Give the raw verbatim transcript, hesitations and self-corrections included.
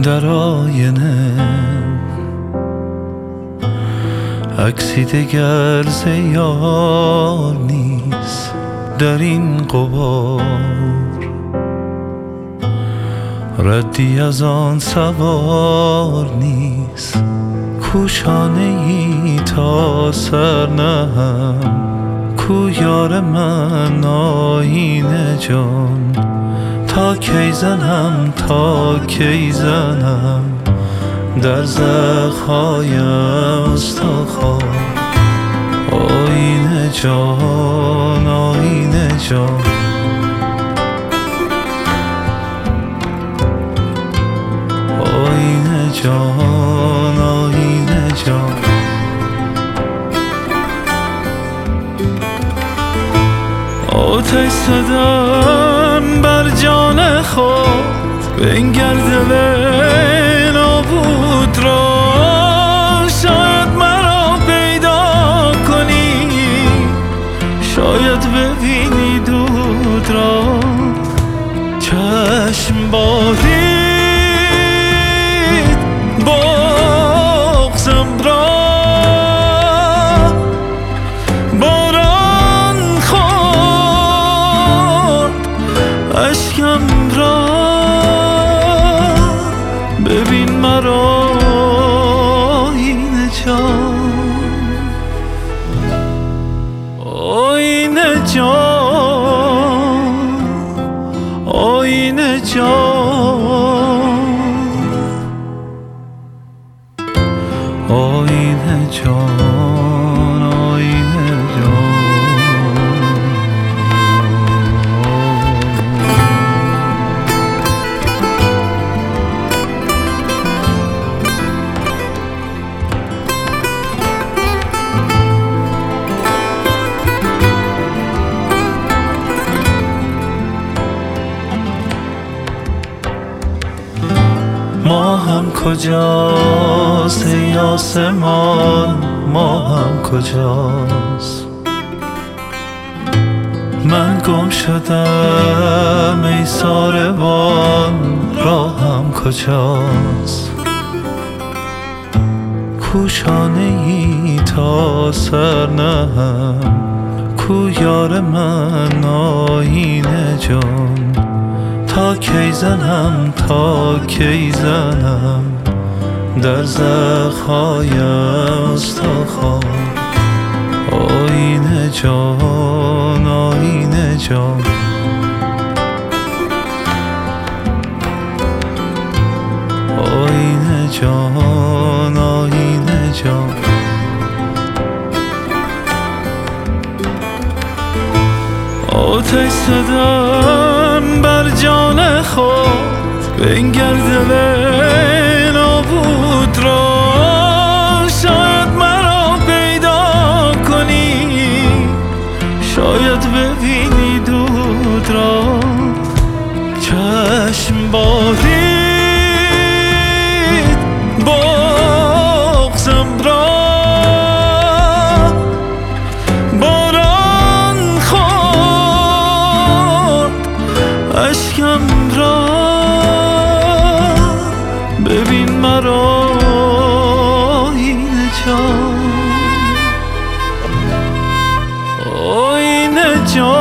در آینه عکسی دگر ز یار نیست در این غبار، ردی از آن سوار نیست کو شانه ای تا سر نهم، کو یار من آیینه جان تا کی زنم تا کی زنم در زخم‌های استخوان. آیینه جان آیینه جان آیینه جان آیینه جان آتش زدم بر جان خود بنگر دل نابود را، شاید مرا پیدا کنی، شاید ببینی دود را. چشم بارید بغضم را، باران خورد اشکم را، ببین مرا آیینه جان آیینه جان آیینه جان آیینه جان آیینه جان. ما هم کجاست ای آسمان، ما هم کجاست، من گم شدم ای ساربان، راهم کجاست، کو شانه ای تا سر نهم، کو یار من آیینه جان تا کی زنم تا کی زنم در زخم‌های استخوان. آیینه جان آیینه جان آیینه جان آیینه جان آتش زدم بر جان خود بنگر دل نابود را، شاید مرا پیدا کنی، شاید ببینی دود را. چشم بارید بغضم را، باران خورد اشکم را، ببین مرا آیینه جان آیینه جان